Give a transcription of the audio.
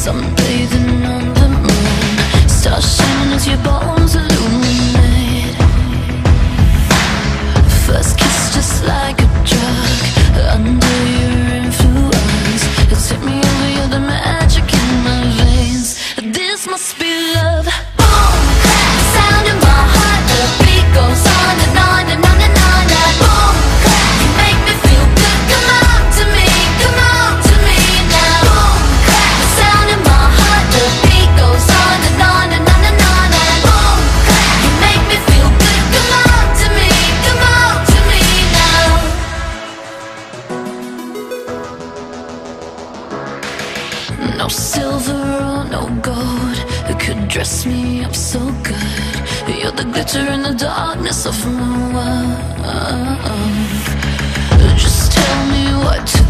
sunbathing on the moon, stars shining as your bones illuminate. First kiss just like a drug, under your influence. It's hit me over, you're the magic in my veins. This must be love. Boom, clap, sound in my heart. The beat goes on and on and on and on. And boom, clap, you make me feel good. Come on to me, come on to me now. Boom, clap, the sound in my heart. The beat goes on and on and on and on. And boom, clap, you make me feel good. Come on to me, come on to me now. No silver or no gold could dress me up so good. You're the glitter in the darkness of my world. Just tell me what to